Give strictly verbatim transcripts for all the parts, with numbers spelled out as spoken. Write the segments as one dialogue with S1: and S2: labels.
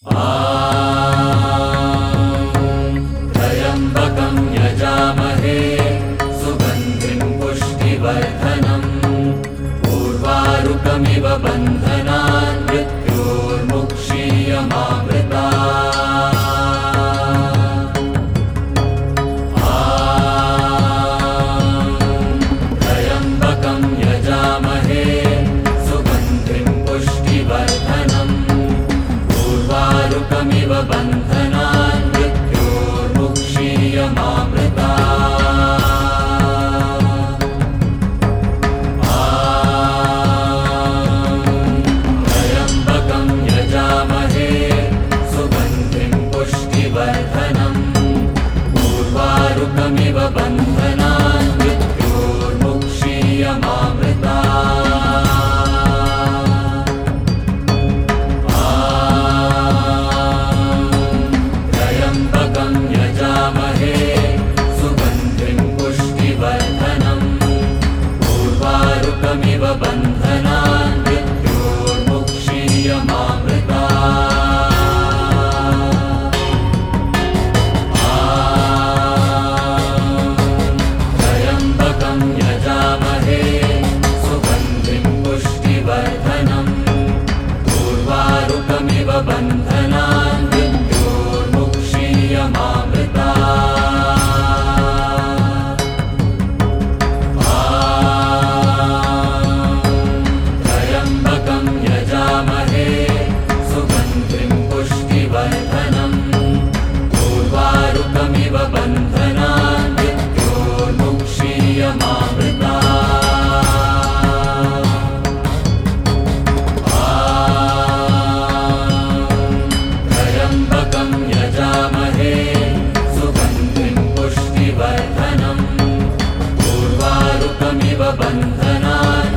S1: त्र्यम्बकं यजामहे सुगन्धिं पुष्टिवर्धनम् उर्वारुकमिव बन्धनान् मृत्योर्मुक्षीयमामृतात्। त्र्यम्बकं यजामहे सुगन्धिं पुष्टिवर्धनम् उर्वारुकमिव बन्धनान् मृत्योर्मुक्षीयमामृतात्। त्र्यम्बकं यजामहे सुगन्धिं पुष्टिवर्धनम् उर्वारुकमिव बन्धनान् मृत्योर्मुक्षीयमामृतात्। त्र्यम्बकं यजामहे सुगन्धिं पुष्टिवर्धनम् उर्वारुकमिव बन्धनान् मृत्योर्मुक्षीयमामृतात्। त्र्यम्बकं यजामहे सुगन्धिं पुष्टिवर्धनम् उर्वारुकमिव बन्धनान् मृत्योर्मुक्षीयमामृतात्। त्र्यम्बकं यजामहे सुगन्धिं पुष्टिवर्धनम् उर्वारुकमिव बन्धनान् मृत्योर्मुक्षीयमामृतात्। त्र्यम्बकं यजामहे सुगन्धिं पुष्टिवर्धनम् उर्वारुकमिव बन्धनान्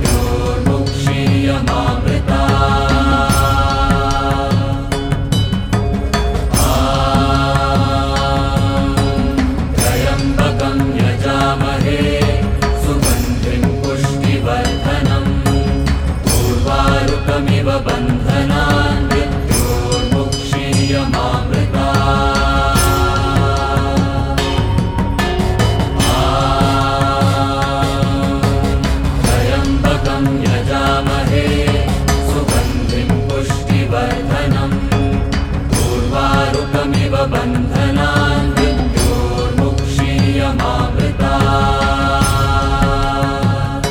S1: मृत्योर्मुक्षीयमामृतात्। त्र्यम्बकं यजामहे सुगन्धिं पुष्टिवर्धनम् उर्वारुकमिव बन्धनान् मृत्योर्मुक्षीयमामृतात्। त्र्यम्बकं यजामहे सुगन्धिं पुष्टिवर्धनम् उर्वारुकमिव बन्धनान् मृत्योर्मुक्षीयमामृतात्।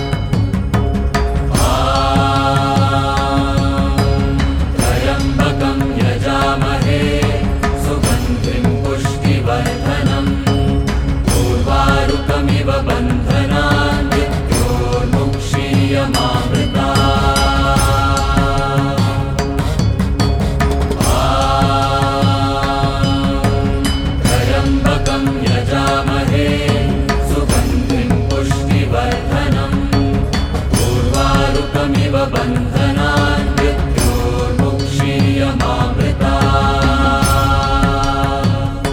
S1: त्र्यम्बकं यजामहे सुगन्धिं पुष्टिवर्धनम् उर्वारुकमिव बन्धनान् मृत्योर्मुक्षीयमामृतात्। त्र्यम्बकं यजामहे सुगन्धिं पुष्टिवर्धनम् उर्वारुकमिव बन्धनान् मृत्योर्मुक्षीयमामृतात्।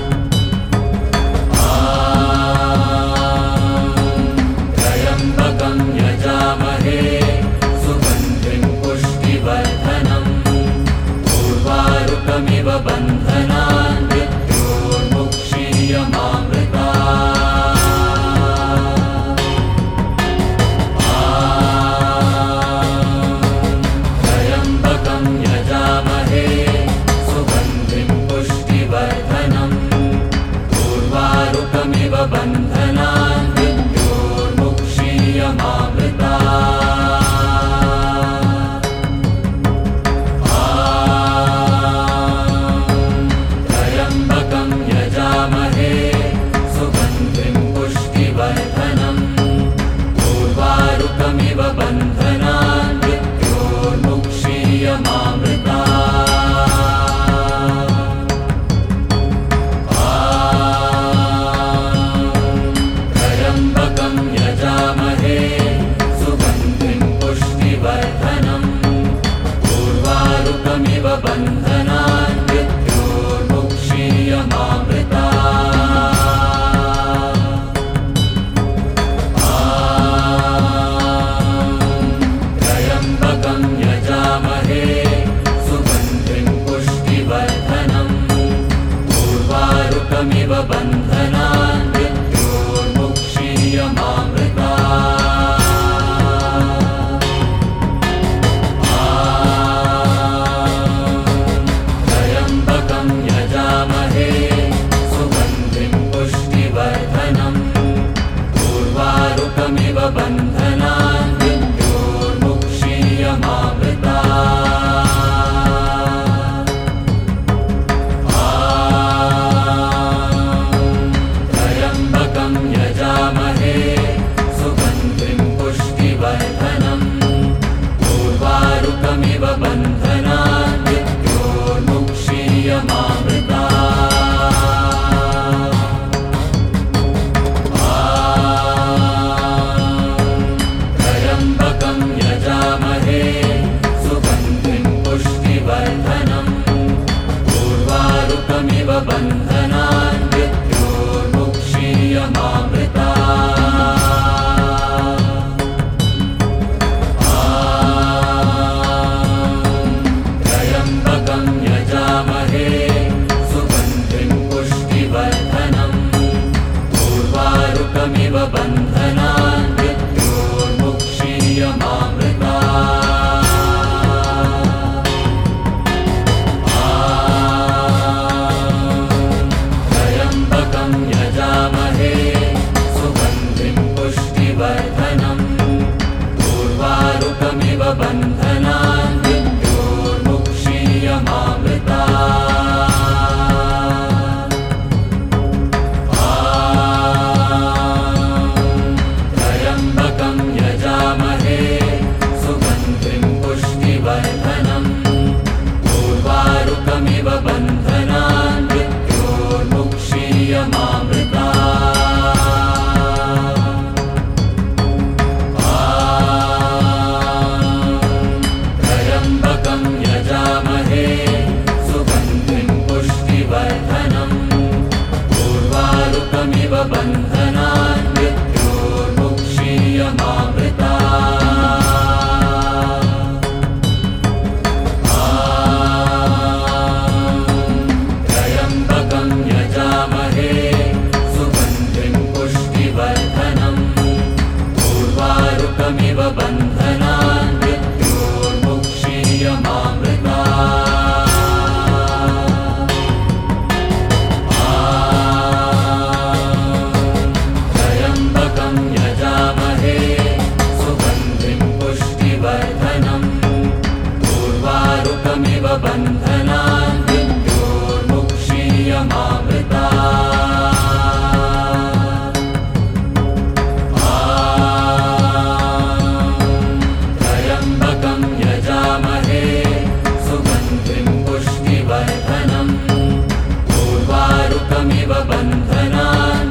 S1: त्र्यम्बकं यजामहे सुगन्धिं पुष्टिवर्धनम् उर्वारुकमिव बन्धनान् मृत्योर्मुक्षीयमामृतात्। त्र्यम्बकं यजामहे सुगन्धिं पुष्टिवर्धनम् उर्वारुकमिव बन्धनान् मृत्योर्मुक्षीयमामृतात्। त्र्यम्बकं यजामहे सुगन्धिं पुष्टिवर्धनम् उर्वारुकमिव बन्धनान् मृत्योर्मुक्षीयमामृतात्। त्र्यम्बकं यजामहे उर्वारुकमिव बन्धनान् मृत्योर्मुक्षीयमामृतात् त्र्यम्बकं यजामहे सुगन्धिं पुष्टिवर्धनम् उर्वारुकमिव बन्धनान् त्र्यम्बकं यजामहे सुगन्धिं पुष्टिवर्धनम् उर्वारुकमिव बन्धनान्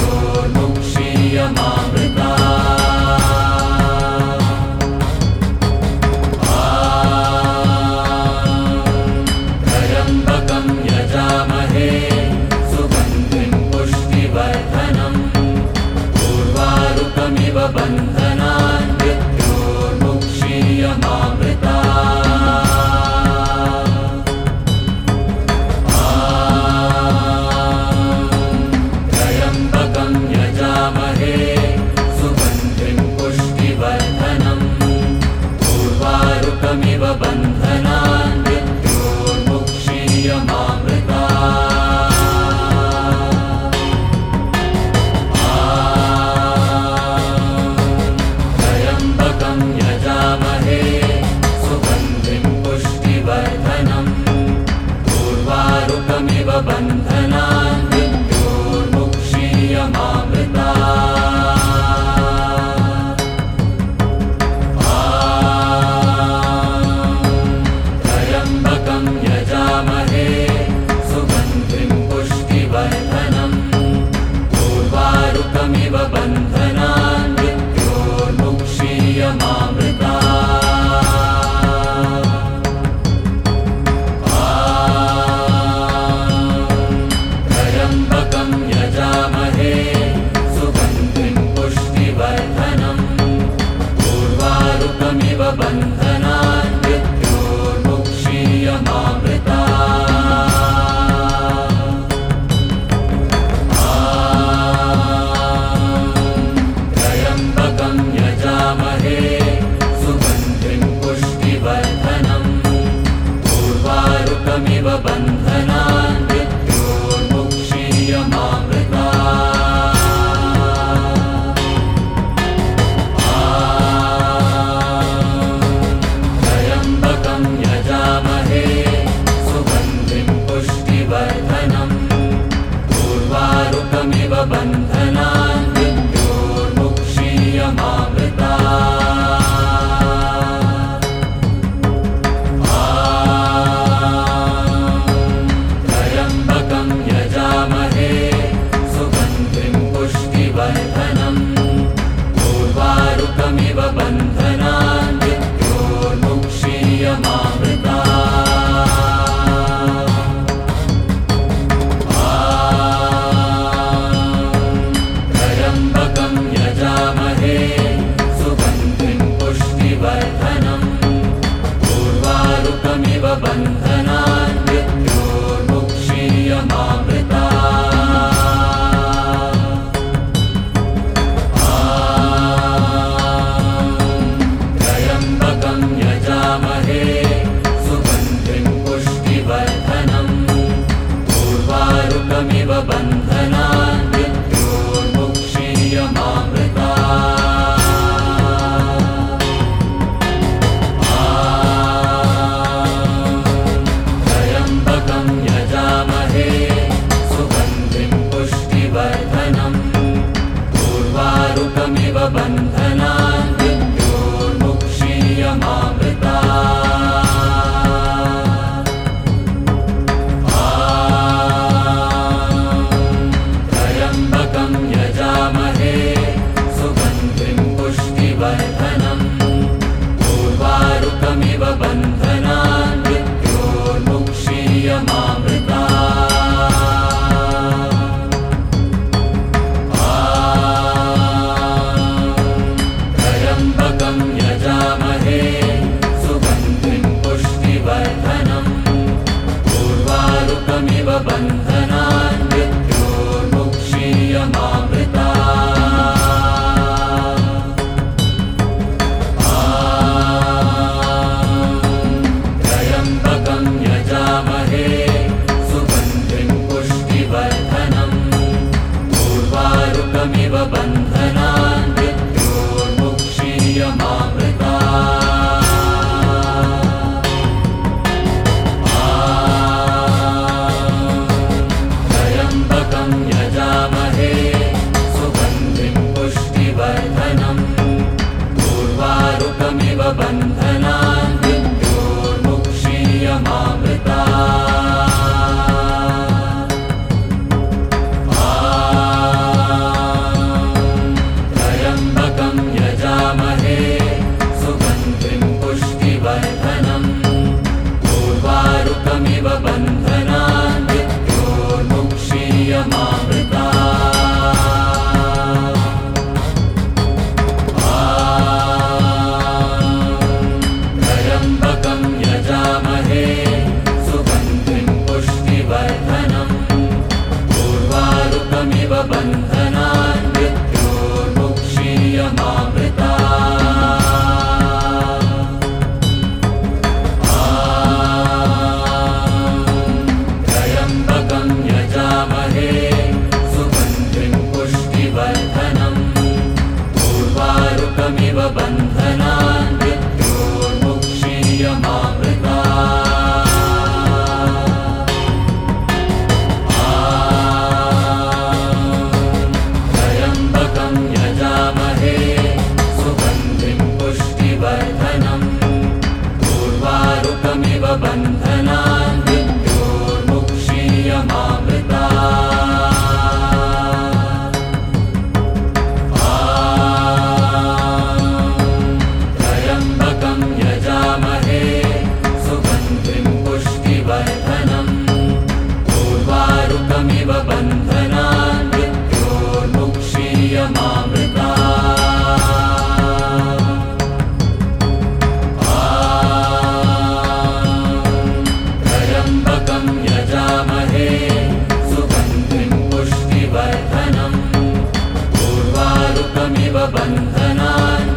S1: मृत्योर्मुक्षीयमामृतात् त्र्यम्बकं यजामहे सुगन्धिं पुष्टिवर्धनम् उर्वारुकमिव बन्धनान् त्र्यम्बकं यजामहे सुगन्धिं पुष्टिवर्धनम् उर्वारुकमिव बन्धनान् त्र्यम्बकं यजामहे सुगन्धिं पुष्टिवर्धनम् उर्वारुकमिव बन्धनान् त्र्यम्बकं यजामहे सुगन्धिं पुष्टिवर्धनम् उर्वारुकमिव बन्धनान् त्र्यम्बकं यजामहे सुगन्धिं पुष्टिवर्धनम् उर्वारुकमिव बन्धनान् त्र्यम्बकं यजामहे सुगन्धिं पुष्टिवर्धनम् उर्वारुकमिव बन्धनान् त्र्यम्बकं यजामहे सुगन्धिं पुष्टिवर्धनम् उर्वारुकमिव बन्धनान् त्र्यम्बकं यजामहे सुगन्धिं पुष्टिवर्धनम् उर्वारुकमिव बन्धनान् त्र्यम्बकं यजामहे सुगन्धिं पुष्टिवर्धनम् उर्वारुकमिव बन्धनान् त्र्यम्बकं यजामहे सुगन्धिं पुष्टिवर्धनम् उर्वारुकमिव बन्धनान् त्र्यम्बकं यजामहे सुगन्धिं पुष्टिवर्धनम् उर्वारुकमिव बन्धनान् त्र्यम्बकं यजामहे सुगन्धिं पुष्टिवर्धनम् उर्वारुकमिव बन्धनान् त्र्यम्बकं यजामहे सुगन्धिं पुष्टिवर्धनम् उर्वारुकमिव बन्धनान् मृत्योर्मुक्षीयमामृतात् पुष्टिवर्धनम् त्र्यम्बकं यजामहे सुगन्धिं पुष्टिवर्धनम् उर्वारुकमिव बन्धनान् मृत्योर्मुक्षीयमामृतात् त्र्यम्बकं यजामहे सुगन्धिं पुष्टिवर्धनम् उर्वारुकमिव बन्धनान् त्र्यम्बकं यजामहे सुगन्धिं पुष्टिवर्धनम् उर्वारुकमिव बन्धनान् मृत्योर्मुक्षीयमामृतात् त्र्यम्बकं यजामहे सुगन्धिं पुष्टिवर्धनम् उर्वारुकमिव बन्धनान् त्र्यम्बकं यजामहे सुगन्धिं पुष्टिवर्धनम् उर्वारुकमिव बन्धनान् त्र्यम्बकं यजामहे सुगन्धिं पुष्टिवर्धनम् उर्वारुकमिव बन्धनान् त्र्यम्बकं यजामहे सुगन्धिं पुष्टिवर्धनम् उर्वारुकमिव बन्धनान्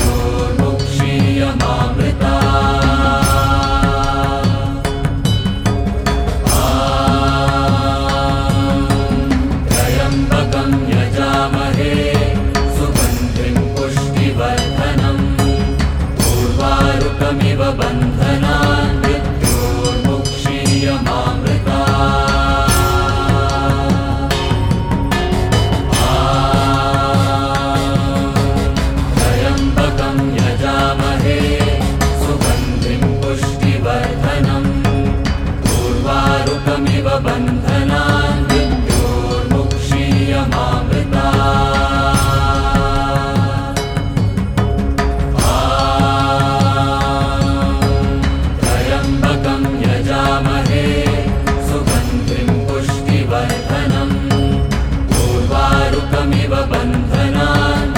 S1: त्र्यम्बकं यजामहे सुगन्धिं पुष्टिवर्धनम् उर्वारुकमिव बन्धनान् त्र्यम्बकं यजामहे सुगन्धिं पुष्टिवर्धनम् उर्वारुकमिव बन्धनान् त्र्यम्बकं यजामहे सुगन्धिं पुष्टिवर्धनम् उर्वारुकमिव बन्धनान्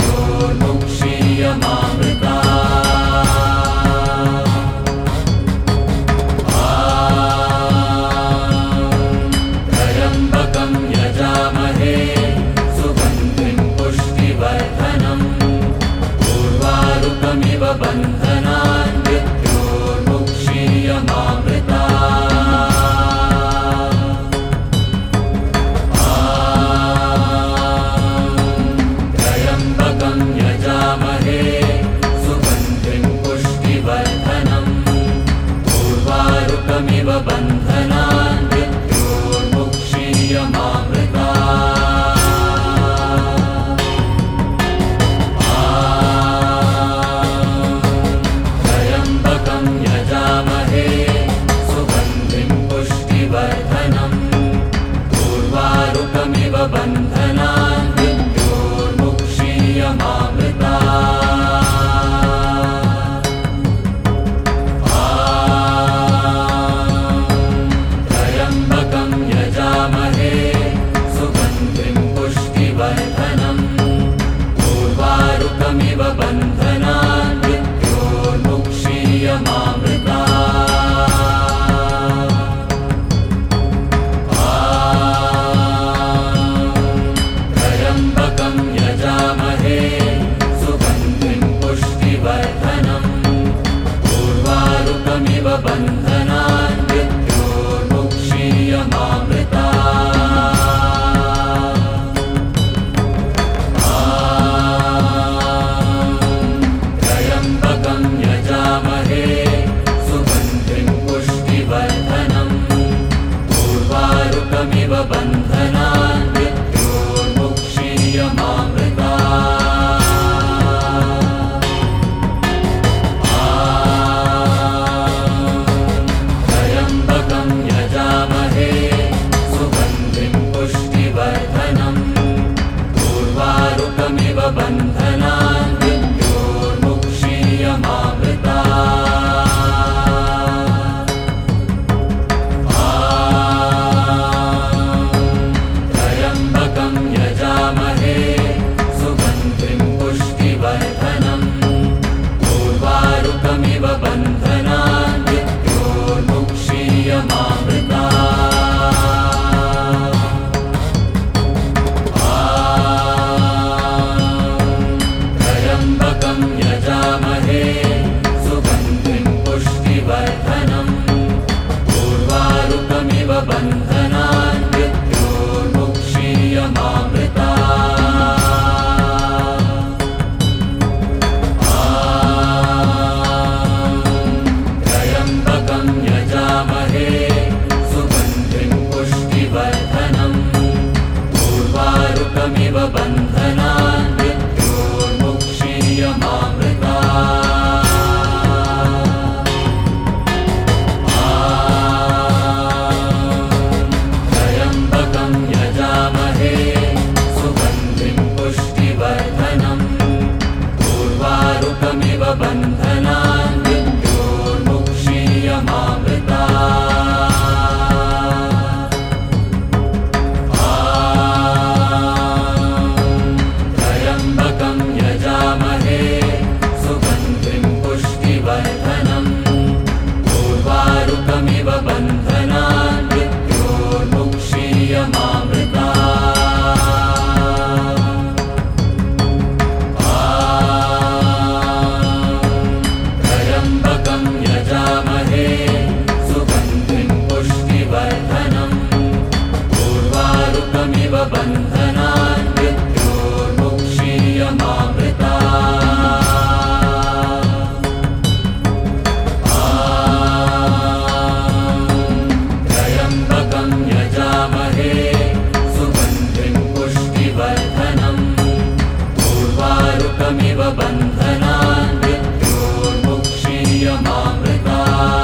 S1: त्र्यम्बकं यजामहे सुगन्धिं पुष्टिवर्धनम् उर्वारुकमिव बन्धनान् त्र्यम्बकं यजामहे सुगन्धिं पुष्टिवर्धनम् उर्वारुकमिव बन्धनान् त्र्यम्बकं यजामहे सुगन्धिं पुष्टिवर्धनम् उर्वारुकमिव बन्धनान् त्र्यम्बकं यजामहे सुगन्धिं पुष्टिवर्धनम् उर्वारुकमिव बन्धनान् त्र्यम्बकं यजामहे सुगन्धिं पुष्टिवर्धनम् उर्वारुकमिव बन्धनान् उर्वारुकमिव बन्धनान् मृत्योर्मुक्षीयमामृता त्र्यम्बकं यजामहे सुगन्धिं पुष्टिवर्धनम् उर्वारुकमिव बन्धनान् मृत्योर्मुक्षीयमामृता त्र्यम्बकं यजामहे सुगन्धिं पुष्टिवर्धनम् उर्वारुकमिव बन्धनान् मृत्योर्मुक्षीयमामृता त्र्यम्बकं यजामहे सुगन्धिं पुष्टिवर्धनम् उर्वारुकमिव बन्धनान् मृत्योर्मुक्षीयमामृता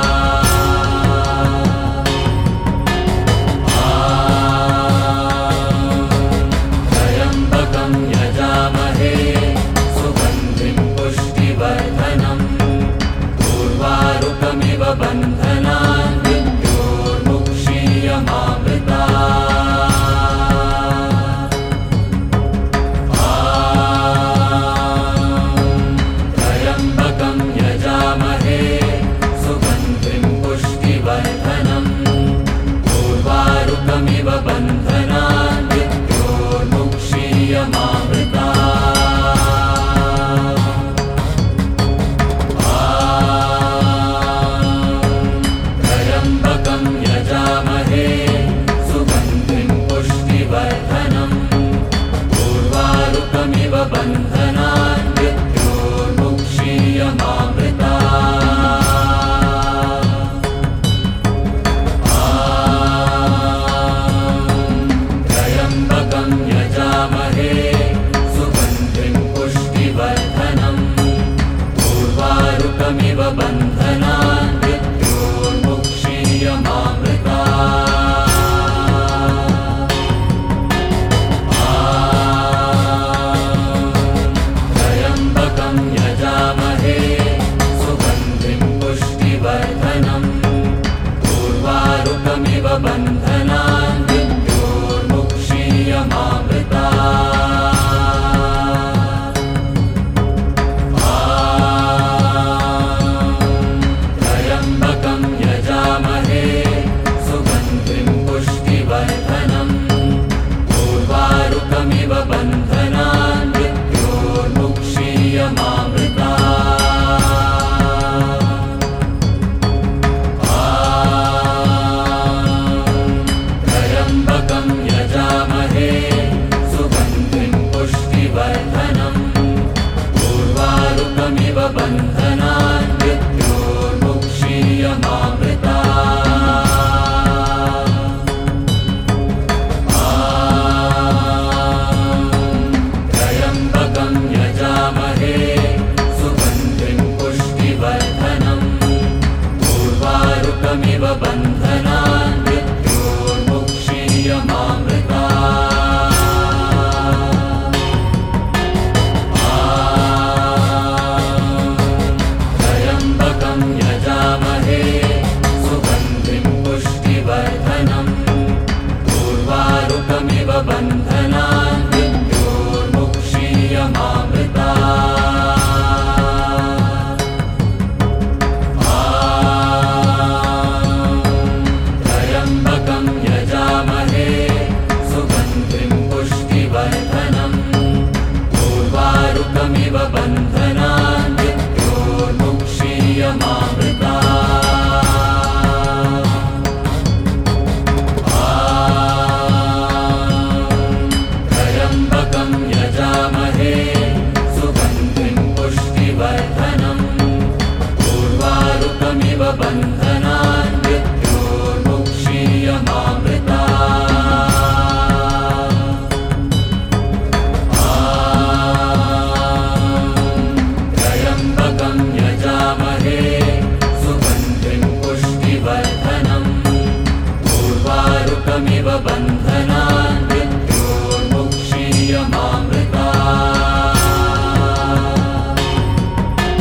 S1: त्र्यम्बकं यजामहे सुगन्धिं पुष्टिवर्धनम् उर्वारुकमिव बन्धनान् मृत्योर्मुक्षीयमामृता त्र्यम्बकं यजामहे सुगन्धिं पुष्टिवर्धनम् उर्वारुकमिव बन्धनान् मृत्योर्मुक्षीयमामृता त्र्यम्बकं यजामहे सुगन्धिं पुष्टिवर्धनम् उर्वारुकमिव बन्धनान् मृत्योर्मुक्षीयमामृता त्र्यम्बकं यजामहे सुगन्धिं पुष्टिवर्धनम् उर्वारुकमिव बन्धनान् मृत्योर्मुक्षीयमामृता त्र्यम्बकं यजामहे सुगन्धिं पुष्टिवर्धनम् उर्वारुकमिव बन्धनान् मृत्योर्मुक्षीयमामृता त्र्यम्बकं यजामहे सुगन्धिं पुष्टिवर्धनम् उर्वारुकमिव बन्धनान् मृत्योर्मुक्षीयमामृता त्र्यम्बकं यजामहे सुगन्धिं पुष्टिवर्धनम् उर्वारुकमिव बन्धनान् मृत्योर्मुक्षीयमामृता त्र्यम्बकं यजामहे सुगन्धिं पुष्टिवर्धनम् उर्वारुकमिव बन्धनान् मृत्योर्मुक्षीयमामृता त्र्यम्बकं यजामहे सुगन्धिं पुष्टिवर्धनम् उर्वारुकमिव बन्धनान् मृत्योर्मुक्षीयमामृता त्र्यम्बकं यजामहे सुगन्धिं पुष्टिवर्धनम् उर्वारुकमिव बन्धनान् मृत्योर्मुक्षीयमामृता त्र्यम्बकं यजामहे सुगन्धिं पुष्टिवर्धनम् उर्वारुकमिव बन्धनान् मृत्योर्मुक्षीयमामृता त्र्यम्बकं यजामहे सुगन्धिं पुष्टिवर्धनम् उर्वारुकमिव बन्धनान् मृत्योर्मुक्षीयमामृता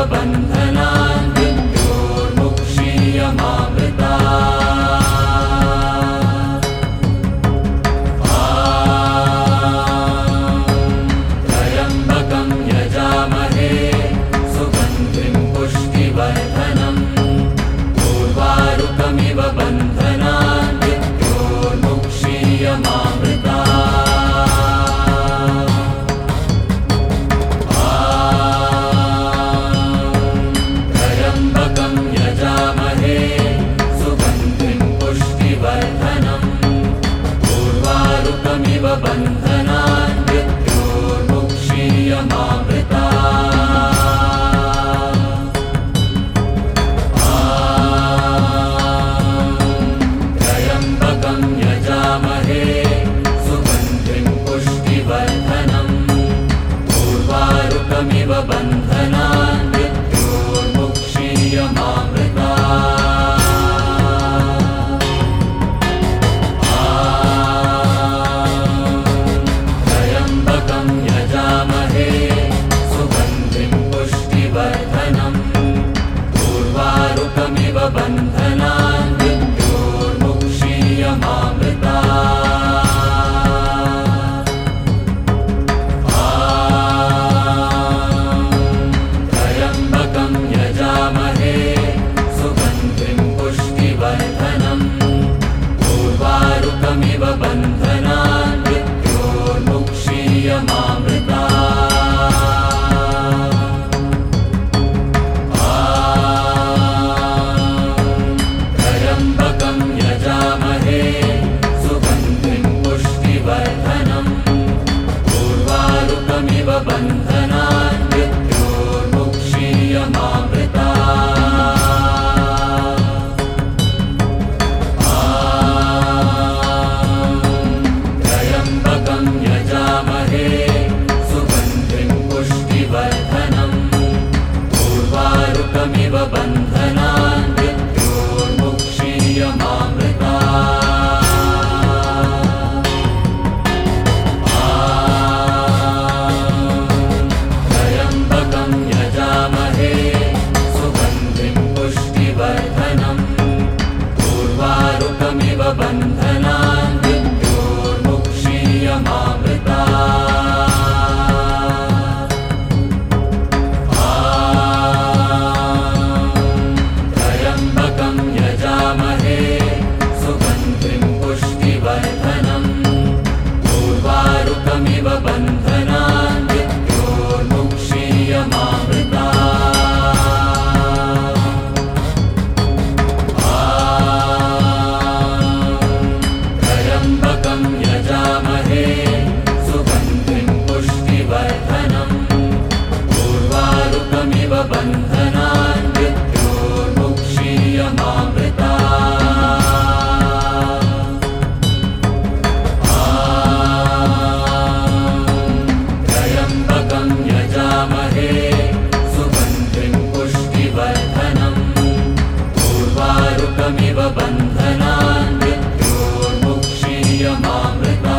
S1: बन्धनान् मृत्योर्मुक्षीयमामृता त्र्यम्बकं यजामहे सुगन्धिं पुष्टिवर्धनम् उर्वारुकमिव बन्धनान् मृत्योर्मुक्षीयमामृता त्र्यम्बकं यजामहे सुगन्धिं पुष्टिवर्धनम् उर्वारुकमिव बन्धनान् मृत्योर्मुक्षीयमामृता त्र्यम्बकं यजामहे सुगन्धिं पुष्टिवर्धनम् उर्वारुकमिव बन्धनान् मृत्योर्मुक्षीयमामृता त्र्यम्बकं यजामहे सुगन्धिं पुष्टिवर्धनम् उर्वारुकमिव बन्धनान् मृत्योर्मुक्षीयमामृता त्र्यम्बकं यजामहे सुगन्धिं पुष्टिवर्धनम् उर्वारुकमिव बन्धनान् मृत्योर्मुक्षीयमामृता त्र्यम्बकं यजामहे सुगन्धिं पुष्टिवर्धनम् उर्वारुकमिव बन्धनान् मृत्योर्मुक्षीयमामृता त्र्यम्बकं यजामहे सुगन्धिं पुष्टिवर्धनम् उर्वारुकमिव बन्धनान् मृत्योर्मुक्षीयमामृता त्र्यम्बकं यजामहे सुगन्धिं पुष्टिवर्धनम् उर्वारुकमिव बन्धनान् मृत्योर्मुक्षीयमामृता त्र्यम्बकं यजामहे सुगन्धिं पुष्टिवर्धनम् उर्वारुकमिव बन्धनान् मृत्योर्मुक्षीयमामृता त्र्यम्बकं यजामहे सुगन्धिं पुष्टिवर्धनम् उर्वारुकमिव बन्धनान् मृत्योर्मुक्षीयमामृता त्र्यम्बकं यजामहे सुगन्धिं पुष्टिवर्धनम् उर्वारुकमिव बन्धनान् मृत्योर्मुक्षीयमामृता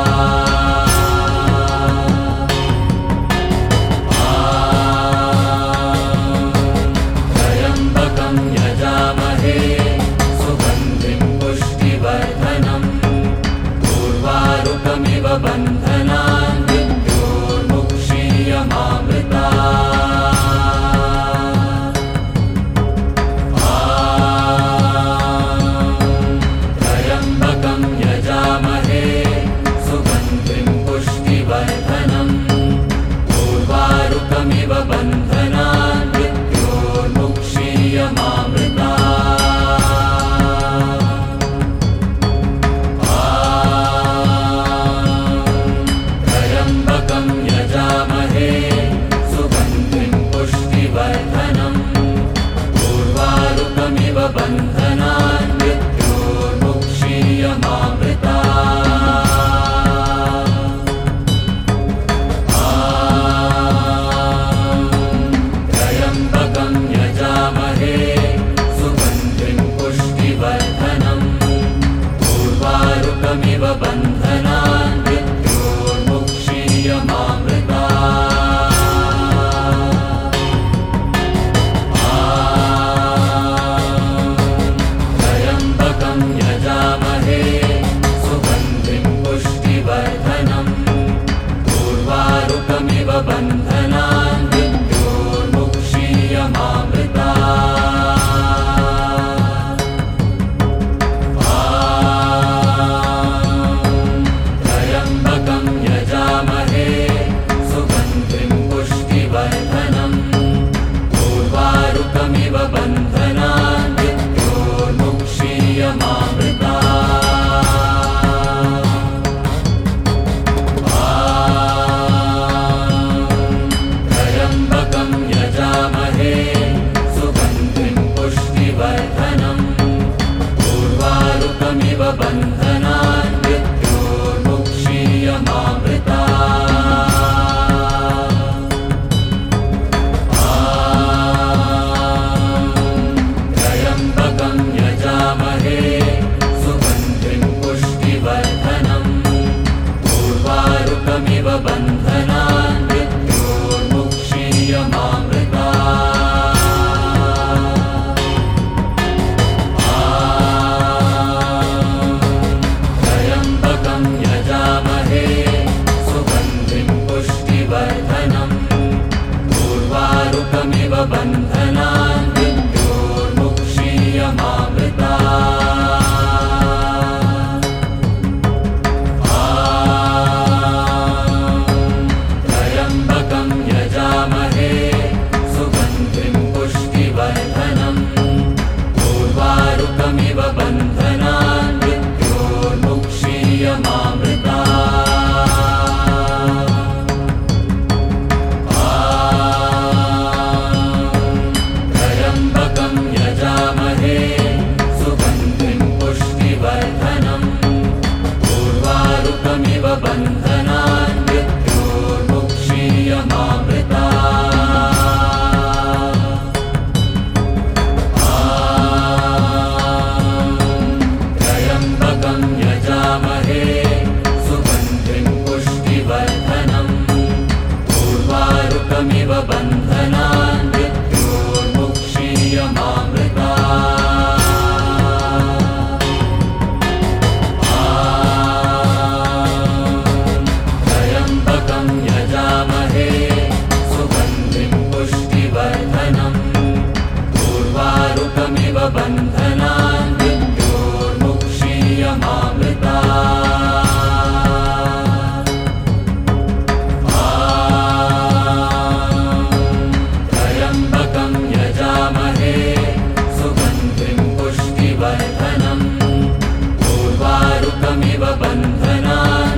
S1: बन्धनान् मृत्योर्मुक्षीयमामृतात् त्र्यम्बकं यजामहे सुगन्धिं पुष्टिवर्धनम् उर्वारुकमिव बन्धनान्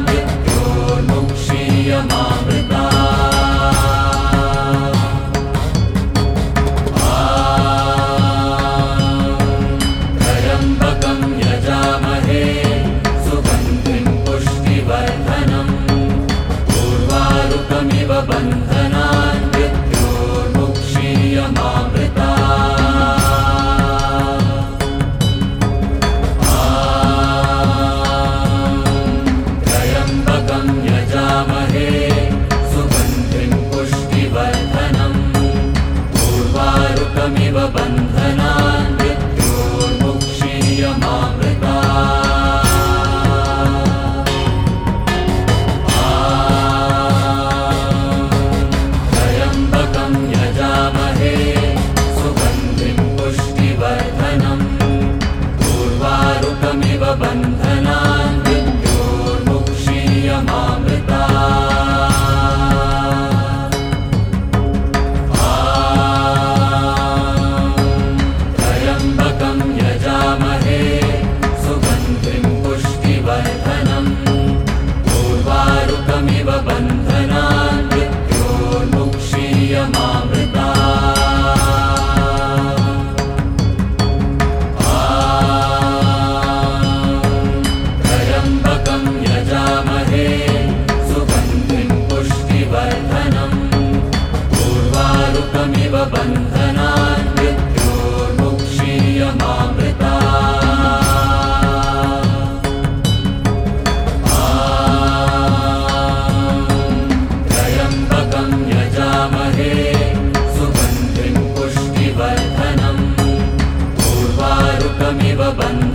S1: बन्धनान्